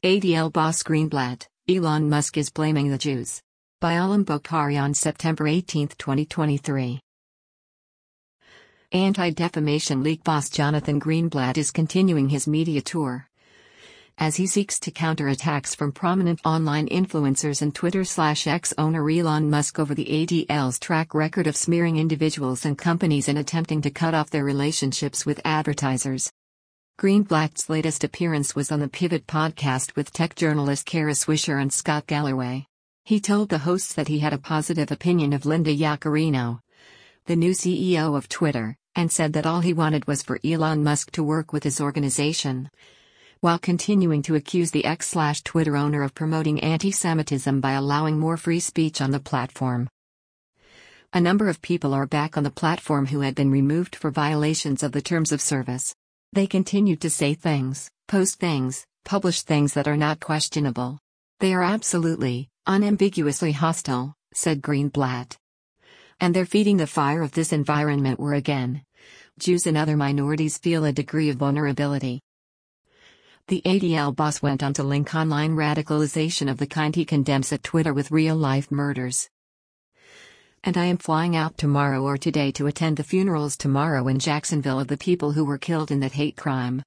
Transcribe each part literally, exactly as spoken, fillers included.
A D L boss Greenblatt, Elon Musk is blaming the Jews. By Alam Bokhari on September eighteenth, twenty twenty-three. Anti-Defamation League boss Jonathan Greenblatt is continuing his media tour, as he seeks to counter attacks from prominent online influencers and Twitter slash X owner Elon Musk over the A D L's track record of smearing individuals and companies and attempting to cut off their relationships with advertisers. Greenblatt's latest appearance was on the Pivot podcast with tech journalist Kara Swisher and Scott Galloway. He told the hosts that he had a positive opinion of Linda Yaccarino, the new C E O of Twitter, and said that all he wanted was for Elon Musk to work with his organization, while continuing to accuse the X/Twitter owner of promoting anti-Semitism by allowing more free speech on the platform. A number of people are back on the platform who had been removed for violations of the terms of service. They continued to say things, post things, publish things that are not questionable. They are absolutely, unambiguously hostile, said Greenblatt. And they're feeding the fire of this environment where again, Jews and other minorities feel a degree of vulnerability. The A D L boss went on to link online radicalization of the kind he condemns at Twitter with real-life murders. And I am flying out tomorrow or today to attend the funerals tomorrow in Jacksonville of the people who were killed in that hate crime.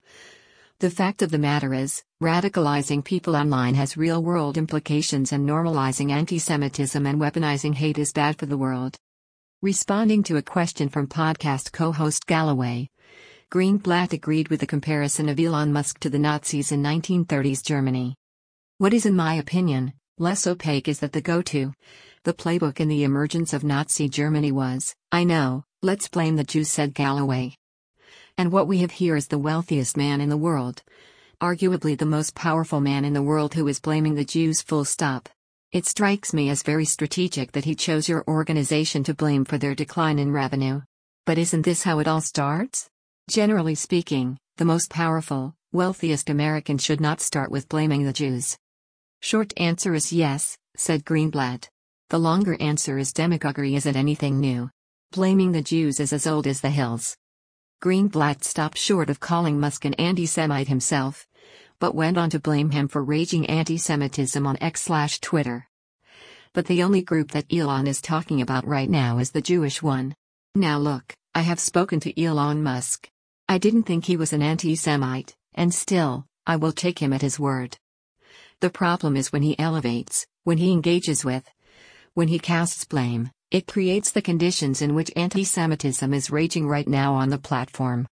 The fact of the matter is, radicalizing people online has real-world implications, and normalizing anti-Semitism and weaponizing hate is bad for the world. Responding to a question from podcast co-host Galloway, Greenblatt agreed with the comparison of Elon Musk to the Nazis in nineteen thirties Germany. What is, in my opinion, less opaque is that the go-to, the playbook in the emergence of Nazi Germany was, I know, let's blame the Jews, said Galloway. And what we have here is the wealthiest man in the world, arguably the most powerful man in the world, who is blaming the Jews, full stop. It strikes me as very strategic that he chose your organization to blame for their decline in revenue. But isn't this how it all starts? Generally speaking, the most powerful, wealthiest American should not start with blaming the Jews. Short answer is yes, said Greenblatt. The longer answer is demagoguery isn't anything new. Blaming the Jews is as old as the hills. Greenblatt stopped short of calling Musk an anti-Semite himself, but went on to blame him for raging anti-Semitism on X/Twitter. But the only group that Elon is talking about right now is the Jewish one. Now look, I have spoken to Elon Musk. I didn't think he was an anti-Semite, and still, I will take him at his word. The problem is when he elevates, when he engages with, when he casts blame, it creates the conditions in which anti-Semitism is raging right now on the platform.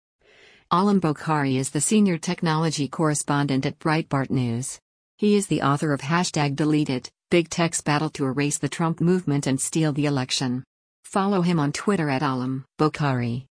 Alam Bokhari is the senior technology correspondent at Breitbart News. He is the author of Hashtag Deleted, Big Tech's Battle to Erase the Trump Movement and Steal the Election. Follow him on Twitter at Alam Bokhari.